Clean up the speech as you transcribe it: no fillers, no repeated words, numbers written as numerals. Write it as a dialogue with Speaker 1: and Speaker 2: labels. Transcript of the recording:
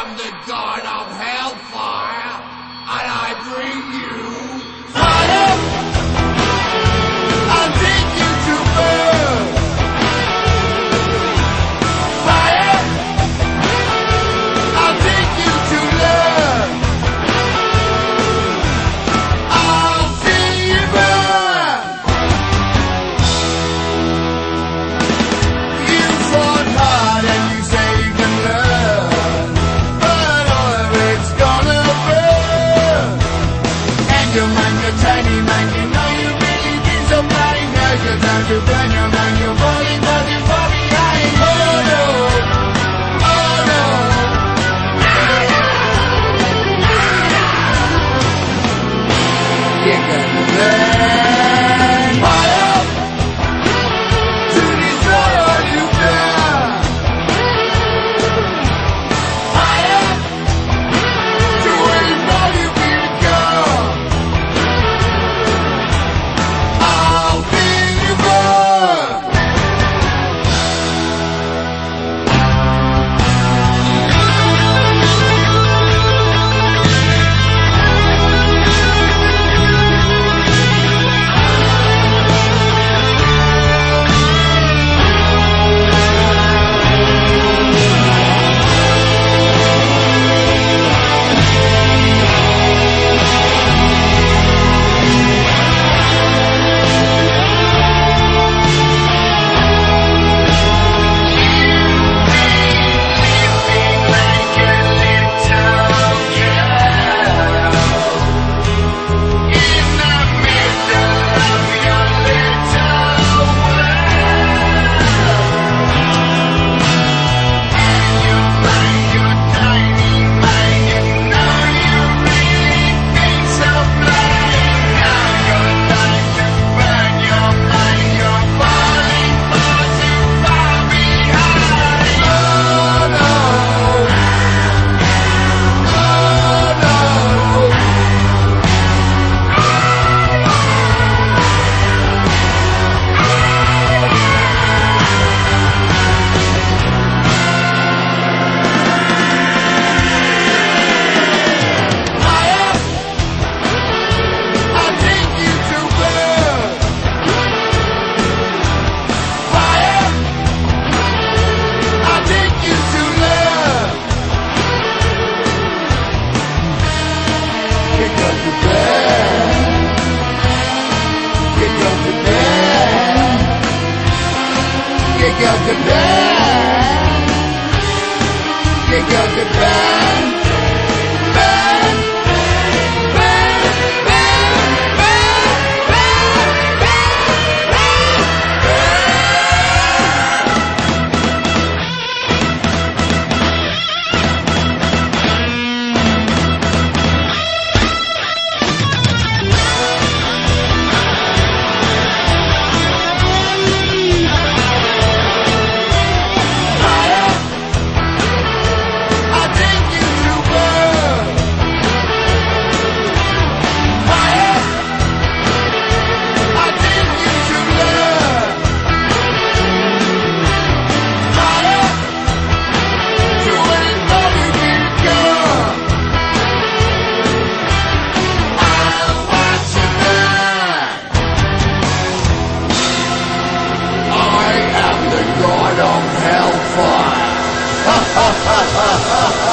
Speaker 1: am the god of hellfire, and I bring you fire. I'll take you to burn. Fire. I'll take you to learn. I'll see you burn. You fought hard and you say you can learn, but all of it's gonna burn. And your man, your tiny man, you know you really been so bloody. Now's your time to burn your man, your body, body, body. Oh no, oh no. You're gonna burn fire to destroy all you've done. Fire to wave all you become. I'll feel you burn. You got to burn. You got to burn. Burn. Burn. Burn. God of hellfire. Ha ha ha ha ha.